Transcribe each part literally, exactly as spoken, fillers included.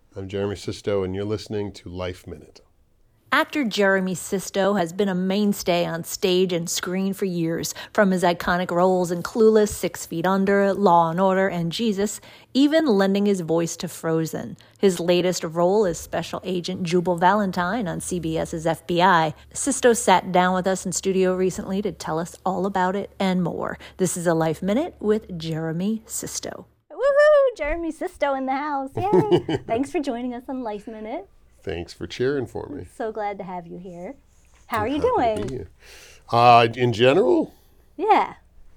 I'm Jeremy Sisto, and you're listening to Life Minute. Actor Jeremy Sisto has been a mainstay on stage and screen for years, from his iconic roles in Clueless, Six Feet Under, Law and Order, and Jesus, even lending his voice to Frozen. His latest role is Special Agent Jubal Valentine on CBS's F B I. Sisto sat down with us in studio recently to tell us all about it and more. This is a Life Minute with Jeremy Sisto. Woohoo! Jeremy Sisto in the house. Yay! Thanks for joining us on Life Minute. Thanks for cheering for me. So glad to have you here. How are I'm you happy to be doing? here. Uh, in general, Yeah.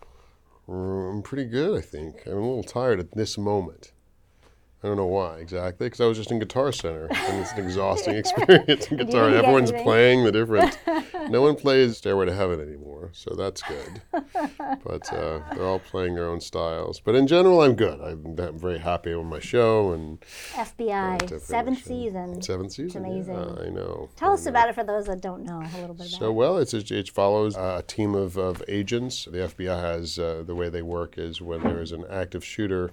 I'm pretty good, I think. I'm a little tired at this moment. I don't know why exactly, because I was just in Guitar Center, and it's an exhausting experience in guitar. get Everyone's anything? playing the different. No one plays Stairway to Heaven anymore, so that's good. But uh, they're all playing their own styles. But in general, I'm good. I'm, I'm very happy with my show and F B I, uh, seventh season. Seventh season. It's amazing. Yeah, I know. Tell I us know. about it for those that don't know a little bit about So, it. well, it's, it follows a team of, of agents. The F B I has, uh, the way they work is when there is an active shooter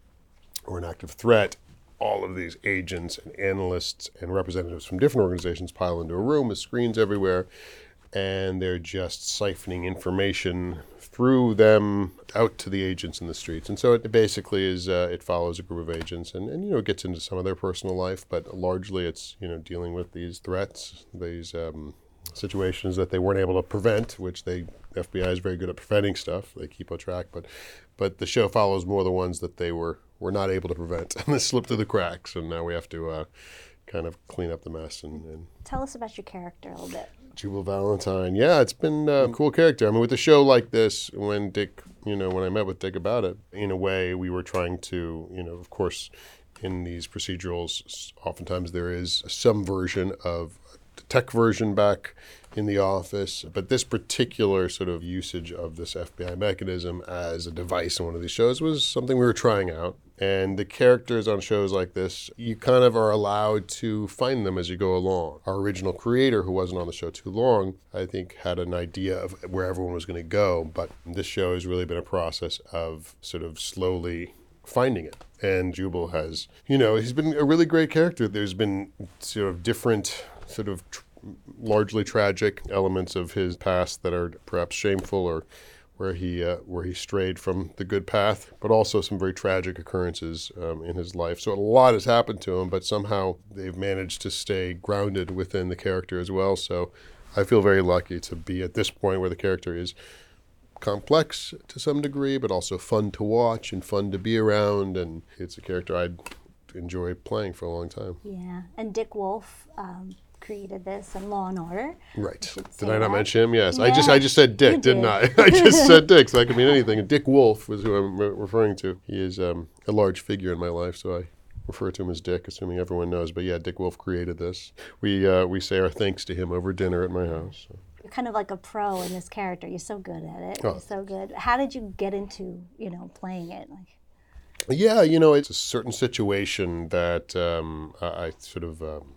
or an active threat, all of these agents and analysts and representatives from different organizations pile into a room with screens everywhere, and they're just siphoning information through them out to the agents in the streets. And so it basically is, uh, it follows a group of agents and, and, you know, it gets into some of their personal life, but largely it's, you know, dealing with these threats, these um, situations that they weren't able to prevent, which they, F B I is very good at preventing stuff. They keep a track, but but the show follows more the ones that they were, were not able to prevent and they slipped through the cracks, and now we have to uh, kind of clean up the mess. And, and Tell us about your character a little bit. Jubal Valentine, yeah, it's been uh, a cool character. I mean, with a show like this, when Dick, you know, when I met with Dick about it, in a way, we were trying to, you know, of course, in these procedurals, oftentimes there is some version of the tech version back in the office, but this particular sort of usage of this F B I mechanism as a device in one of these shows was something we were trying out. And the characters on shows like this, you kind of are allowed to find them as you go along. Our original creator, who wasn't on the show too long, I think had an idea of where everyone was going to go, but this show has really been a process of sort of slowly finding it. And Jubal has, you know, he's been a really great character. There's been sort of different sort of tr- largely tragic elements of his past that are perhaps shameful, or where he uh, where he strayed from the good path, but also some very tragic occurrences um, in his life. So a lot has happened to him, but somehow they've managed to stay grounded within the character as well. So I feel very lucky to be at this point where the character is complex to some degree, but also fun to watch and fun to be around, and it's a character I'd enjoy playing for a long time. Yeah. And Dick Wolf um, created this in Law and Order. Right. should say Did I not that. mention him? Yes. I Yeah, just I just said Dick, you didn't did. I? I just said Dick, so that could mean anything. And Dick Wolf was who I'm re- referring to. He is um, a large figure in my life, so I refer to him as Dick, assuming everyone knows. But yeah, Dick Wolf created this. We uh, we say our thanks to him over dinner at my house. So. You're kind of like a pro in this character. You're so good at it. Oh. You're so good. How did you get into, you know, playing it? Like, Yeah, you know, it's a certain situation that um, I, I sort of um,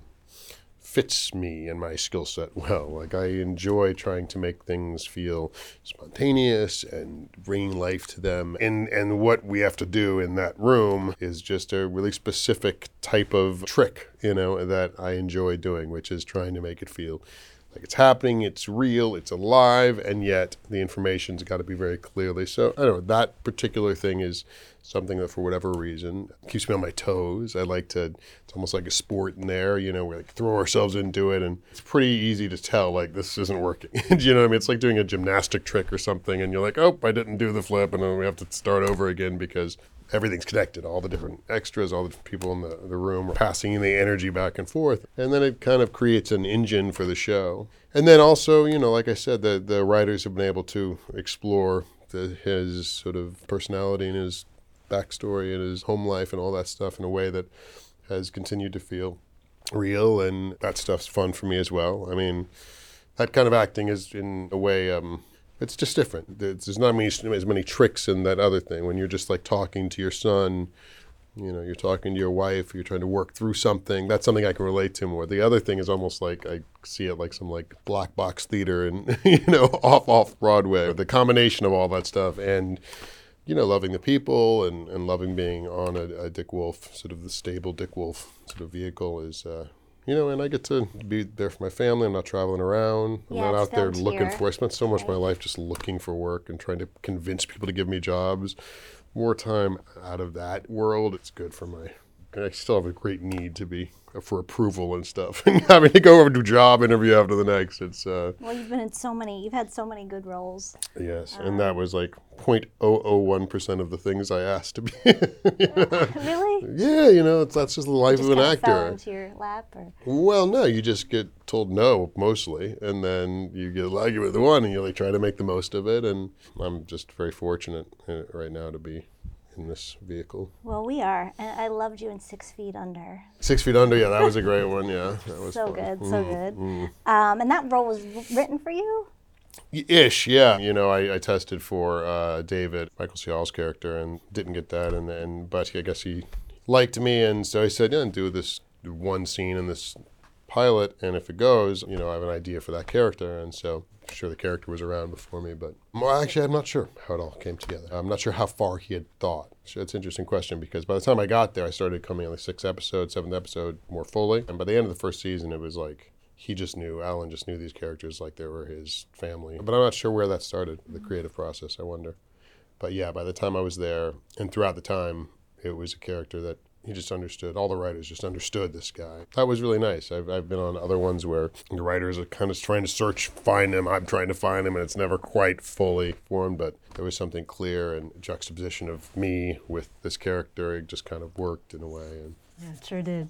fits me and my skill set well. Like, I enjoy trying to make things feel spontaneous and bringing life to them. And, and what we have to do in that room is just a really specific type of trick, you know, that I enjoy doing, which is trying to make it feel like it's happening, it's real, it's alive, and yet the information's got to be very clearly. So, I don't know, that particular thing is something that, for whatever reason, keeps me on my toes. I like to, it's almost like a sport in there, you know, we like throw ourselves into it, and it's pretty easy to tell, like, this isn't working. You know what I mean? It's like doing a gymnastic trick or something, and you're like, oh, I didn't do the flip, and then we have to start over again because everything's connected. All the different extras, all the different people in the, the room are passing the energy back and forth. And then it kind of creates an engine for the show. And then also, you know, like I said, the, the writers have been able to explore the, his sort of personality and his backstory and his home life and all that stuff in a way that has continued to feel real. And that stuff's fun for me as well. I mean, that kind of acting is, in a way, um, it's just different. There's there's not many, as many tricks in that other thing. When you're just like talking to your son, you know, you're talking to your wife, you're trying to work through something. That's something I can relate to more. The other thing is almost like I see it like some like black box theater and, you know, off off Broadway. The combination of all that stuff and you know, loving the people and, and loving being on a, a Dick Wolf, sort of the stable Dick Wolf sort of vehicle is, uh, you know, and I get to be there for my family. I'm not traveling around. I'm Yeah, not it's out there down looking here. for, I spent so much of my Right. life just looking for work and trying to convince people to give me jobs. More time out of that world, it's good for my, I still have a great need to be for approval and stuff. And having to go over to job interview after the next, it's, uh, Well, you've been in so many, you've had so many good roles. yes. And that was like zero point zero zero one percent of the things I asked to be. Really? Yeah, you know, it's, that's just the life Just of an kind of fell actor. into your lap, or Well, no, you just get told no mostly, and then you get lucky with the one, and you like try to make the most of it. And I'm just very fortunate uh, right now to be in this vehicle. well, we are. And I loved you in Six Feet Under. Six Feet Under, yeah, that was a great one. Yeah, that was So fun. good, so good. mm. Um, and that role was written for you. Ish, yeah. You know, I, I tested for uh, David, Michael C. Hall's character, and didn't get that. And then, but I guess he liked me, and so I said, yeah, do this one scene in this pilot, and if it goes, you know, I have an idea for that character. And so, I'm sure the character was around before me, but well, actually, I'm not sure how it all came together. I'm not sure how far he had thought. So it's an interesting question because by the time I got there, I started coming on the sixth episode, seventh episode more fully, and by the end of the first season, it was like. He just knew, Alan just knew these characters like they were his family. But I'm not sure where that started, the creative process, I wonder. But yeah, by the time I was there, and throughout the time, it was a character that he just understood. All the writers just understood this guy. That was really nice. I've, I've been on other ones where the writers are kind of trying to search, find him. I'm trying to find him, and it's never quite fully formed. But there was something clear, and juxtaposition of me with this character. It just kind of worked in a way. And Yeah, it sure did.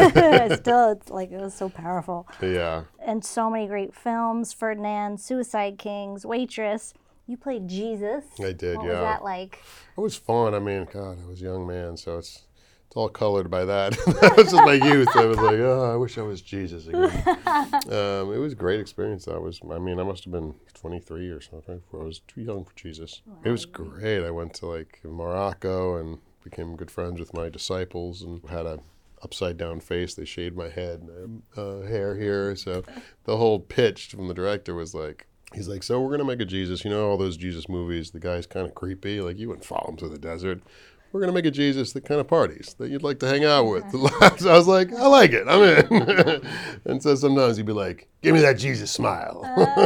Still, it's like it was so powerful. yeah. And so many great films: Ferdinand, Suicide Kings, Waitress. You played Jesus. I did, what yeah. was that like? It was fun. I mean, God, I was a young man, so it's it's all colored by that. That was just my youth. I was like, oh, I wish I was Jesus again. um, it was a great experience. I was, I mean, I must have been twenty-three or something. I was too young for Jesus. It was great. I went to like Morocco and became good friends with my disciples and had a upside down face. They shaved my head and uh, hair here. So the whole pitch from the director was like, he's like, so we're going to make a Jesus. You know all those Jesus movies, the guy's kind of creepy. Like, you wouldn't follow him through the desert. We're going to make a Jesus that kind of parties, that you'd like to hang out with. So I was like, I like it. I'm in. And so sometimes he'd be like, give me that Jesus smile.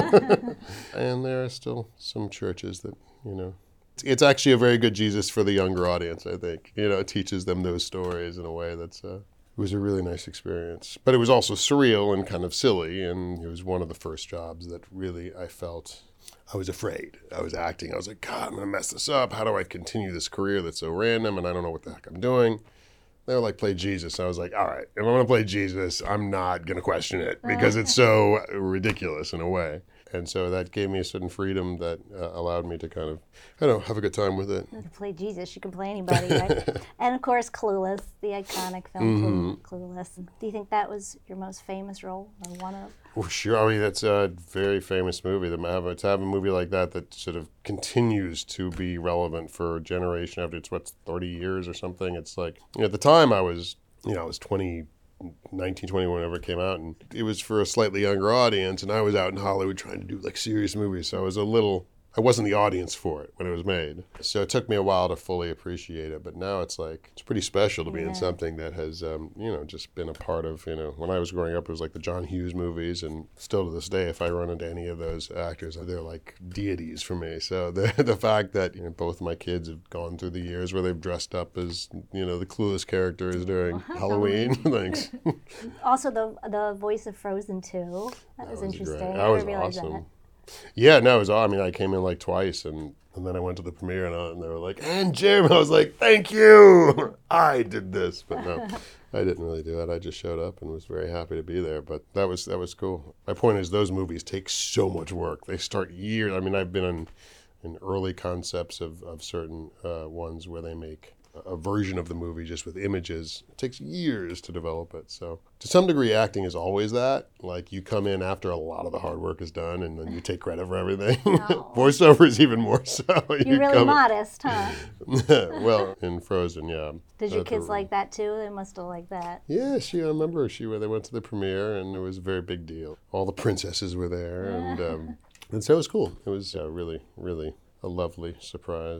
And there are still some churches that, you know, it's actually a very good Jesus for the younger audience, I think. You know, it teaches them those stories in a way that's, uh, it was a really nice experience. But it was also surreal and kind of silly, and it was one of the first jobs that really I felt I was afraid. I was acting. I was like, God, I'm going to mess this up. How do I continue this career that's so random, and I don't know what the heck I'm doing? They were like, play Jesus. I was like, all right, if I'm going to play Jesus, I'm not going to question it because it's so ridiculous in a way. And so that gave me a certain freedom that uh, allowed me to kind of, I don't know, have a good time with it. To play Jesus, you can play anybody, right? And of course, Clueless, the iconic film Mm-hmm. Clueless. Do you think that was your most famous role, or one of? Well, sure. I mean, that's a very famous movie. To have, to have a movie like that that sort of continues to be relevant for a generation after it's, what, thirty years or something. It's like, you know, at the time I was, you know, I was twenty, nineteen, twenty, whenever it came out, and it was for a slightly younger audience, and I was out in Hollywood trying to do like serious movies, so I was a little, I wasn't the audience for it when it was made. So it took me a while to fully appreciate it, but now it's like, it's pretty special to be Yeah. in something that has, um, you know, just been a part of, you know, when I was growing up, it was like the John Hughes movies, and still to this day, if I run into any of those actors, they're like deities for me. So the the fact that, you know, both of my kids have gone through the years where they've dressed up as, you know, the Clueless characters during Halloween, thanks. Also, the the voice of Frozen two. That, That was, was interesting. great. I That was never realized awesome. that. Yeah, no, it was all, I mean, I came in like twice, and, and then I went to the premiere, and, I, and they were like, and Jim, I was like, thank you, I did this. But no, I didn't really do it. I just showed up and was very happy to be there. But that was that was cool. My point is, those movies take so much work. They start years. I mean, I've been in, in early concepts of, of certain uh, ones where they make a version of the movie just with images. It takes years to develop it. So to some degree, acting is always that. Like, you come in after a lot of the hard work is done, and then you take credit for everything. No. Voiceover is even more so. You're really come modest, huh? in- well, in Frozen, yeah. Did your Uh, kids the- like that too? They must have liked that. Yeah, she. I remember she. They went to the premiere, and it was a very big deal. All the princesses were there, and um, and so it was cool. It was uh, really, really a lovely surprise.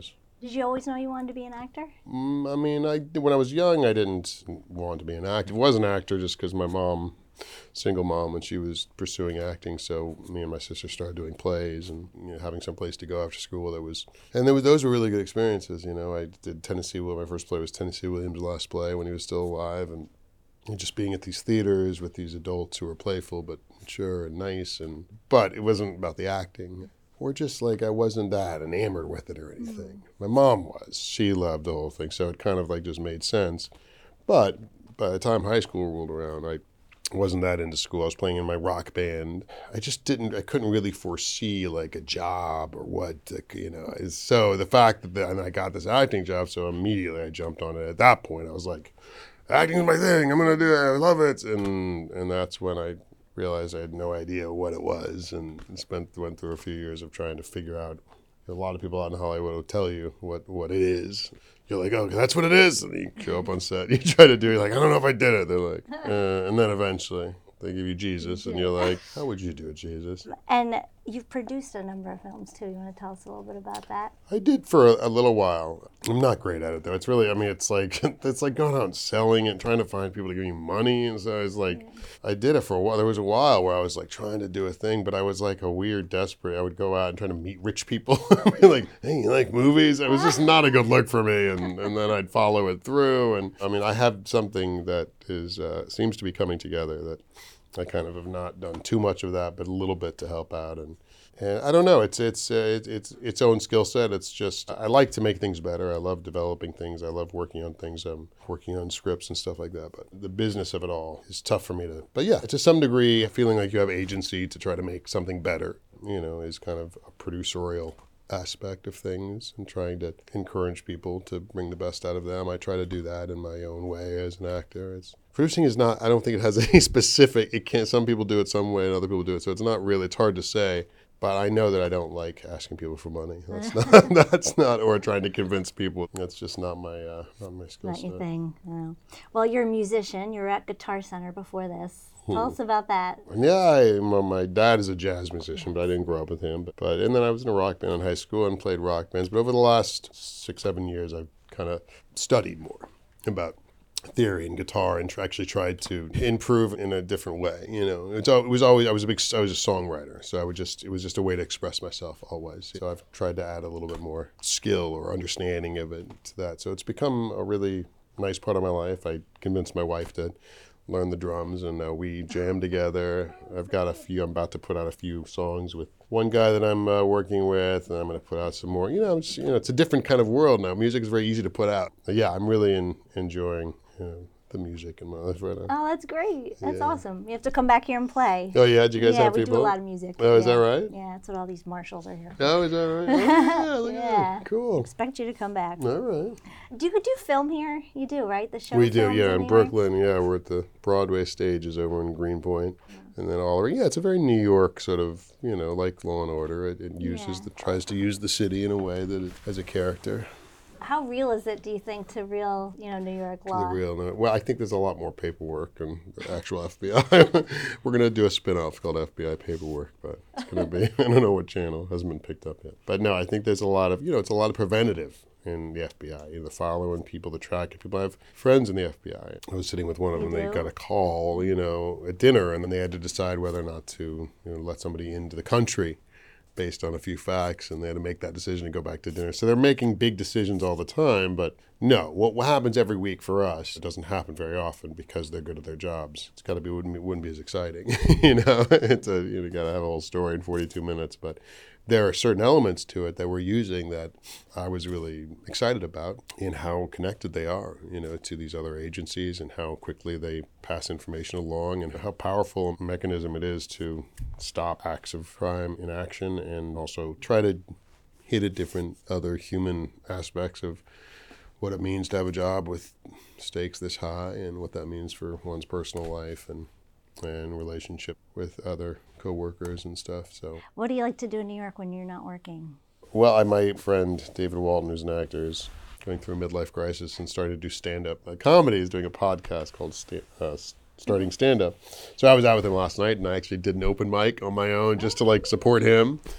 Did you always know you wanted to be an actor? Mm, I mean, I when I was young, I didn't want to be an actor. I was an actor just because my mom, single mom, and she was pursuing acting. So me and my sister started doing plays and you know, having some place to go after school. That was, and there was, those were really good experiences. You know, I did Tennessee. Well, my first play was Tennessee Williams' last play when he was still alive, and, and just being at these theaters with these adults who were playful but mature and nice. And but it wasn't about the acting. Or just like I wasn't that enamored with it or anything. My mom was. She loved the whole thing, so it kind of like just made sense. But by the time high school rolled around, I wasn't that into school. I was playing in my rock band. I just didn't, I couldn't really foresee like a job or what, you know. So the fact that the, and I got this acting job, so immediately I jumped on it. At that point, I was like, acting is my thing. I'm going to do it. I love it. And and that's when I realized I had no idea what it was, and spent went through a few years of trying to figure out. A lot of people out in Hollywood will tell you what, what it is. You're like, oh, that's what it is, and you show up on set. You try to do it, like, I don't know if I did it. They're like, uh, and then eventually they give you Jesus, and you're like, how would you do it, Jesus? And you've produced a number of films too. You want to tell us a little bit about that? I did for a, a little while. I'm not great at it though. It's really, I mean, it's like it's like going out and selling and trying to find people to give you money. And so it's like, yeah. I did it for a while. There was a while where I was like trying to do a thing, but I was like a weird desperate. I would go out and try to meet rich people. Like, hey, you like movies? It was just not a good look for me. And, and then I'd follow it through. And I mean, I have something that is uh, seems to be coming together that I kind of have not done too much of that, but a little bit to help out. And, and I don't know, it's it's uh, it, it's its own skill set. It's just, I like to make things better. I love developing things. I love working on things. I'm working on scripts and stuff like that. But the business of it all is tough for me to, but yeah, to some degree, feeling like you have agency to try to make something better, you know, is kind of a producerial aspect of things and trying to encourage people to bring the best out of them. I try to do that in my own way as an actor. It's producing is not, I don't think it has any specific, it can't, some people do it some way and other people do it. So it's not really, it's hard to say, but I know that I don't like asking people for money. That's not, that's not, or trying to convince people. That's just not my, uh, not my skill set. Not your thing, no. Well, you're a musician. You were at Guitar Center before this. Tell us about that. Yeah, I, my, my dad is a jazz musician, but I didn't grow up with him. But, but and then I was in a rock band in high school and played rock bands. But over the last six, seven years, I've kind of studied more about theory and guitar and tr- actually tried to improve in a different way. You know, it's, it was always I was a big I was a songwriter, so I would just it was just a way to express myself always. So I've tried to add a little bit more skill or understanding of it to that. So it's become a really nice part of my life. I convinced my wife to learn the drums, and uh, we jam together. I've got a few, I'm about to put out a few songs with one guy that I'm uh, working with, and I'm going to put out some more. You know, it's, you know, it's a different kind of world now. Music is very easy to put out. But yeah, I'm really in, enjoying you know, the music in my life right now. Oh, that's great. That's yeah. awesome. You have to come back here and play. Oh, yeah? Did you guys yeah, have we people? do a lot of music. Oh, is yeah. that right? Yeah, that's what all these marshals are here for. Oh, is that right? Oh, yeah, look yeah. at that. Cool. Expect you to come back. All right. Do you do film here? You do, right? The show We do, films yeah, in New York? Brooklyn. Yeah, we're at the Broadway stages over in Greenpoint. Yeah. And then all over, yeah, it's a very New York sort of, you know, like Law and Order. It, it uses, Yeah. the, tries to use the city in a way that it has a character. How real is it, do you think, to real, you know, New York law? The real, no, well, I think there's a lot more paperwork and the actual F B I. We're going to do a spin-off called F B I Paperwork, but it's going to be, I don't know what channel, hasn't been picked up yet. But no, I think there's a lot of, you know, it's a lot of preventative in the F B I, you know, the following people, the tracking people. I have friends in the F B I. I was sitting with one of You them, they do? got a call, you know, at dinner, and then they had to decide whether or not to, you know, let somebody into the country based on a few facts, and they had to make that decision to go back to dinner. So they're making big decisions all the time, but no, what, what happens every week for us, it doesn't happen very often because they're good at their jobs. It's got to be, wouldn't be, wouldn't be as exciting, you know? It's a, you know, got to have a whole story in forty-two minutes, but there are certain elements to it that we're using that I was really excited about in how connected they are, you know, to these other agencies and how quickly they pass information along and how powerful a mechanism it is to stop acts of crime in action and also try to hit at different other human aspects of what it means to have a job with stakes this high and what that means for one's personal life and and relationship with other co-workers and stuff. So, What do you like to do in New York when you're not working? well, I, my friend David Walton, who's an actor, is going through a midlife crisis and starting to do stand-up. Uh, comedy is doing a podcast called sta- uh, Starting Stand-Up. So I was out with him last night, and I actually did an open mic on my own just to like support him.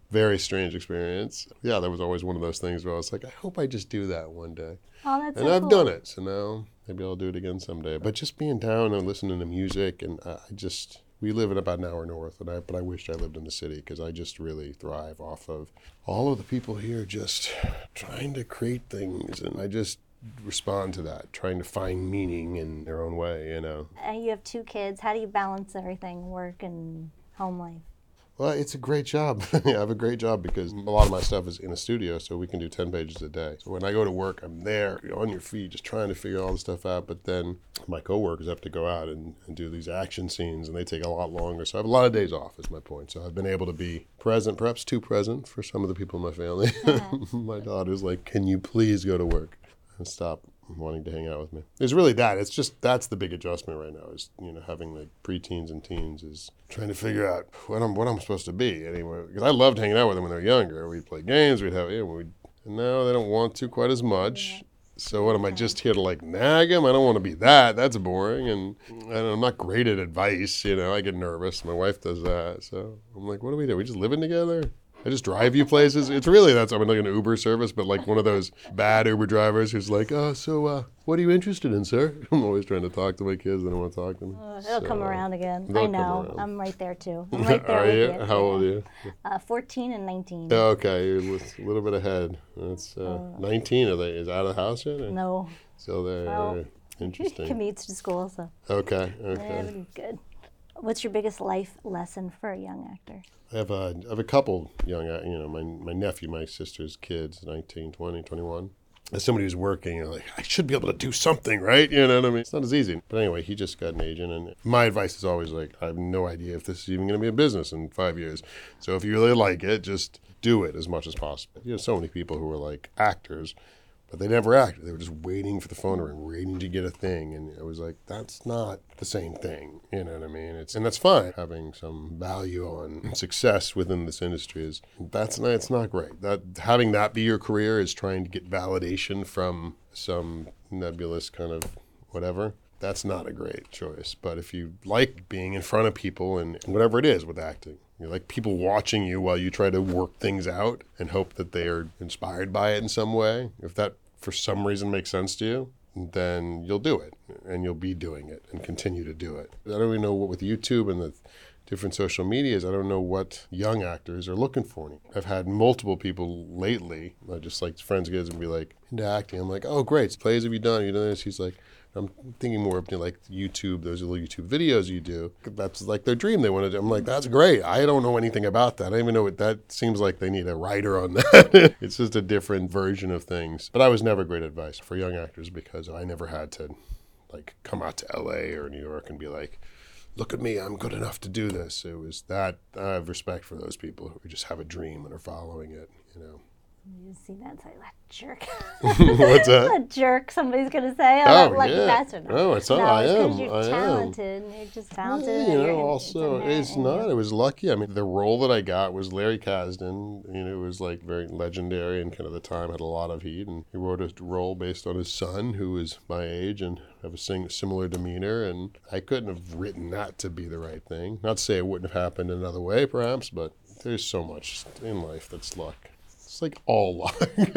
very strange experience. Yeah, that was always one of those things where I was like, I hope I just do that one day. Oh, that's And so I've cool. done it, so now maybe I'll do it again someday. But just being down and listening to music, and I just, we live in about an hour north, and I, but I wished I lived in the city because I just really thrive off of all of the people here just trying to create things, and I just respond to that, trying to find meaning in their own way, you know. And you have two kids. How do you balance everything, work and home life? Well, it's a great job. Yeah, I have a great job because a lot of my stuff is in a studio, so we can do ten pages a day. So when I go to work, I'm there, you're on your feet, just trying to figure all the stuff out. But then my coworkers have to go out and, and do these action scenes, and they take a lot longer. So I have a lot of days off, is my point. So I've been able to be present, perhaps too present for some of the people in my family. Yeah. My daughter's like, can you please go to work and stop wanting to hang out with me? It's really that. It's just, that's the big adjustment right now is, you know, having like preteens and teens is trying to figure out what I'm what I'm supposed to be anyway. Because I loved hanging out with them when they were younger. We'd play games, we'd have, you know, we'd, and now they don't want to quite as much. Yeah. So what am I just here to like nag them? I don't want to be that. That's boring. And, and I'm not great at advice. You know, I get nervous. My wife does that. So I'm like, what do we do? We just living together? I just drive you places. It's really, that's, I mean, like an Uber service, but like one of those bad Uber drivers who's like, oh, so uh, what are you interested in, sir? I'm always trying to talk to my kids. I don't want to talk to them. Uh, it'll So, come around again. they'll I come know. around. I'm right there too. I'm right there Are with you? you. How old are you? Uh, fourteen and nineteen. Oh, okay, you're a li- a little bit ahead. That's uh, nineteen. Are they? Is out of the house yet? Or No. still there? Well, All right. Interesting. Commutes to school, so Okay. yeah, Okay. everything's good. What's your biggest life lesson for a young actor? I have a, I have a couple young, uh, you know, my my nephew, my sister's kids, nineteen, twenty, twenty-one. As somebody who's working, you're like, I should be able to do something, right? You know what I mean? It's not as easy. But anyway, he just got an agent, and my advice is always like, I have no idea if this is even going to be a business in five years. So if you really like it, just do it as much as possible. You know, so many people who are like actors, but they never acted. They were just waiting for the phone to ring, waiting to get a thing. And it was like, that's not the same thing. You know what I mean? It's and that's fine. Having some value on success within this industry is, that's not, it's not great. That having that be your career is trying to get validation from some nebulous kind of whatever. That's not a great choice. But if you like being in front of people and whatever it is with acting, you like people watching you while you try to work things out and hope that they are inspired by it in some way. If that for some reason makes sense to you, then you'll do it and you'll be doing it and continue to do it. I don't even know what with YouTube and the different social medias, I don't know what young actors are looking for. I've had multiple people lately, I just like friends of kids and be like, into acting. I'm like, oh, great. Plays have you done? Have you done this? He's like, I'm thinking more of you know, like YouTube, those little YouTube videos you do. That's like their dream they want to do. I'm like, that's great. I don't know anything about that. I don't even know what that seems like. They need a writer on that. It's just a different version of things. But I was never great advice for young actors because I never had to like come out to L A or New York and be like, look at me, I'm good enough to do this. It was that, I have respect for those people who just have a dream and are following it, you know. You see that and say, that jerk. What's that? A jerk, somebody's going to say. Oh, Oh, like yeah. that's or not. No, it's not. No, I it's 'cause am. you're I am. talented. You're just talented. Yeah, and you you're know, in- also, inherent it's in not. you. I was lucky. I mean, the role that I got was Larry Kasdan. You know, it was like very legendary and kind of the time had a lot of heat. And he wrote a role based on his son, who was my age and have a sing- similar demeanor. And I couldn't have written that to be the right thing. Not to say it wouldn't have happened another way, perhaps, but there's so much in life that's luck. It's like all luck.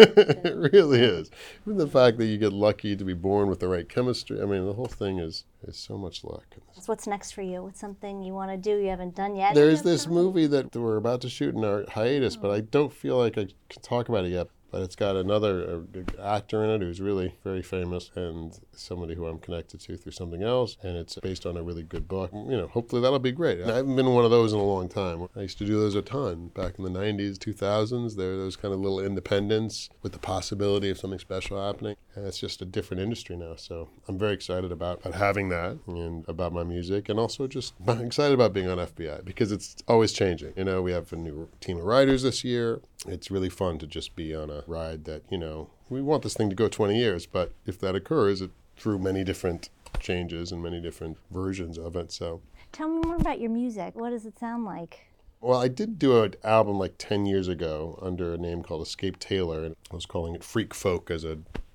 It really is. Even the fact that you get lucky to be born with the right chemistry. I mean, the whole thing is, is so much luck. So what's next for you? What's something you want to do you haven't done yet? There's You this have something? movie that we're about to shoot in our hiatus, but I don't feel like I can talk about it yet. But it's got another uh, actor in it who's really very famous and somebody who I'm connected to through something else. And it's based on a really good book. You know, hopefully that'll be great. I haven't been one of those in a long time. I used to do those a ton back in the nineties, two thousands. There were those kind of little independents with the possibility of something special happening. And it's just a different industry now. So I'm very excited about, about having that and about my music. And also just I'm excited about being on F B I because it's always changing. You know, we have a new team of writers this year. It's really fun to just be on a ride that, you know, we want this thing to go twenty years, but if that occurs, it through many different changes and many different versions of it. So, Tell me more about your music. What does it sound like? well, I did do an album like ten years ago under a name called Escape Taylor, and I was calling it Freak Folk as a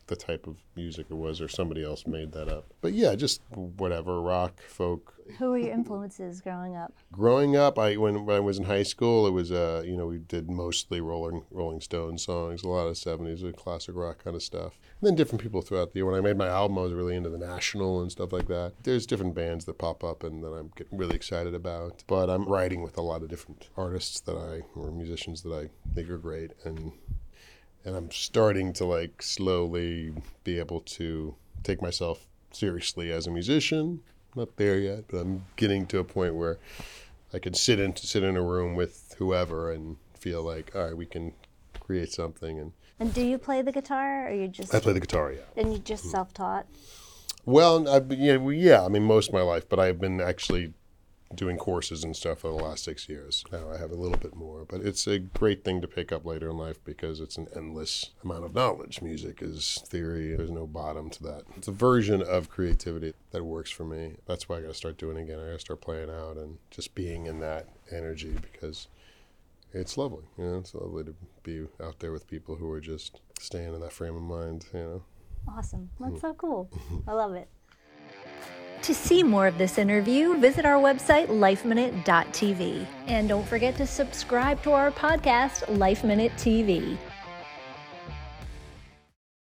the type of music it was, or somebody else made that up. But yeah, just whatever, rock, folk. Who were your influences growing up? Growing up, I when, when I was in high school, it was uh you know we did mostly Rolling Rolling Stones songs, a lot of seventies, classic rock kind of stuff. And then different people throughout the year. When I made my album, I was really into the National and stuff like that. There's different bands that pop up and that I'm getting really excited about. But I'm writing with a lot of different artists that I or musicians that I think are great, and and I'm starting to like slowly be able to take myself seriously as a musician. Not there yet, but I'm getting to a point where I can sit in sit in a room with whoever and feel like, all right, we can create something. And And do you play the guitar, or you just? I play the guitar, yeah. And you just self-taught? Well, I, yeah, well, yeah, I mean, most of my life, but I've been actually doing courses and stuff for the last six years. Now I have a little bit more, but it's a great thing to pick up later in life because it's an endless amount of knowledge. Music is theory. There's no bottom to that. It's a version of creativity that works for me. That's why I got to start doing it again. I got to start playing out and just being in that energy because it's lovely. You know, it's lovely to be out there with people who are just staying in that frame of mind, you know. Awesome. That's so cool. I love it. To see more of this interview, visit our website, life minute dot t v. And don't forget to subscribe to our podcast, Life Minute T V.